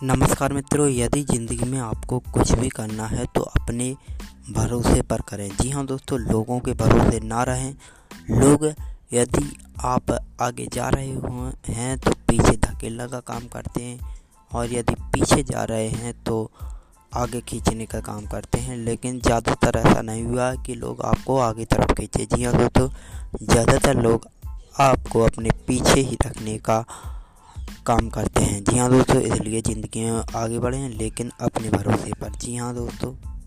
नमस्कार मित्रों, यदि ज़िंदगी में आपको कुछ भी करना है तो अपने भरोसे पर करें। जी हाँ दोस्तों, लोगों के भरोसे ना रहें। लोग यदि आप आगे जा रहे हैं तो पीछे धकेलने का काम करते हैं, और यदि पीछे जा रहे हैं तो आगे खींचने का काम करते हैं। लेकिन ज़्यादातर ऐसा नहीं हुआ है कि लोग आपको आगे तरफ खींचे। जी हाँ दोस्तों, ज़्यादातर लोग आपको अपने पीछे ही रखने का काम करते हैं। जी हाँ दोस्तों, इसलिए ज़िंदगी में आगे बढ़ें, लेकिन अपने भरोसे पर। जी हाँ दोस्तों।